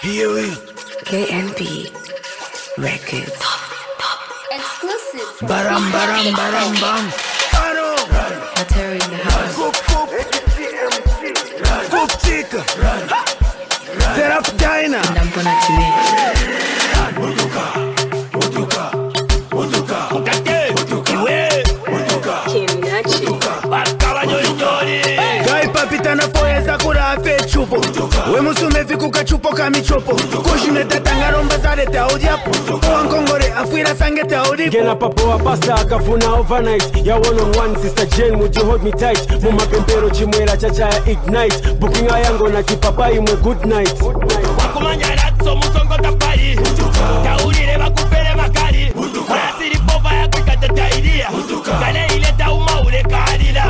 Here we KNP Records. Exclusive. Baram baram baram bam. Ano. Materi in the house. Coop coop. Coop tika. Terap China. Ndampona chime. Gai papita na foya zakura afe chupo. We musume fiku kachupo kamichopo. Kushine tatanga romba zare te audiapo. Uankongore afuira sange te audipo. Gena papo wa pasta akafuna overnight. Ya one on one sister Jane would you hold me tight. Muma pempero chimwera chacha ya ignite. Booking ayango na kipapai mwe good night. Wakumanya ratso musongo tapari. Taurire bakupere makari. Rasiri pova ya kukata tairia. Kale ile tauma ule karira.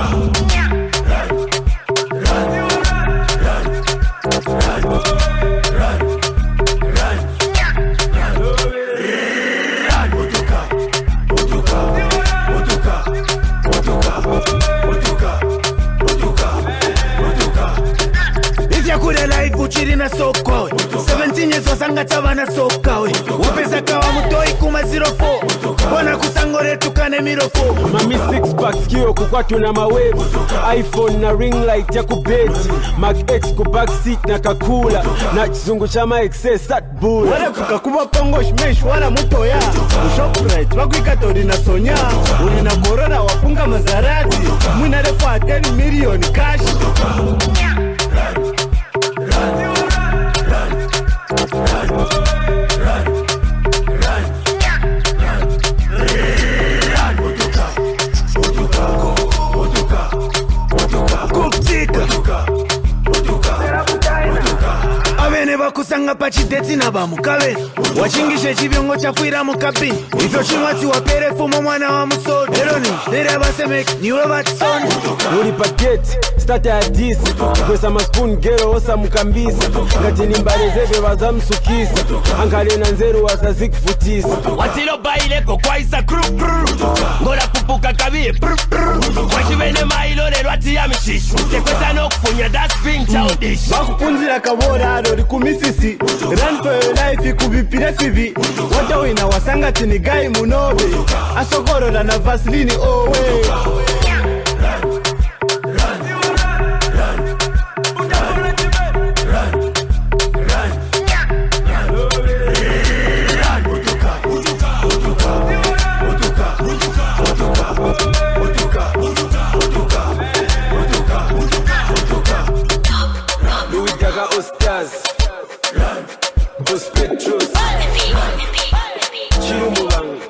Kule life uchiri na soko 17 years wasanga tava na soka we Wapesa kawa mutoi kuma 04 Wana kusangore tukane mirofo Mami 6 packs kio kukwatu na mawevu. iPhone na ring light ya kubeti. Mac X ku backseat na kakula. Na chizungu chama excess at bull. Wale kukakuba pongo shmesh wala mutoya Shoprite wakuika tori na sonya Uli na corona wapunga mazarati Mwina refu 10 million cash Avene vakusanga pachidetsi na vamukabe Wachingishe chiviongo chafuira mukabini Ifyo chimwatsi wapere fumo mwana wa musodi Eroni, nere vasemeki, niwe vatisoni Uri paketi, start ya disi. Kwesa maspoon gero osa mukambisa. Ngati nimbarezebe waza msukisa. Ankale na nzeru wasa zikufutisa. Watilo baile ko kwaisa kru kru. Ngora pupuka kabie pru pru. Wachivene mailo le rwati ya mishishu. Tekwesa no kufunya das ping childish. Bakupunzira kabora arori kumisisi Run for your life ikubipire fibi Wata wina wasanga tini gai munobe Asokoro na vasilini owe Louis Daga Ostaz. Ospetros. Chirumubang.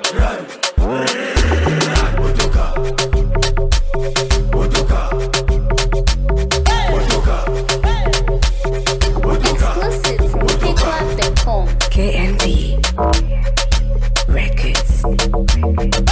Exclusive from PicLab.com. KNP Records.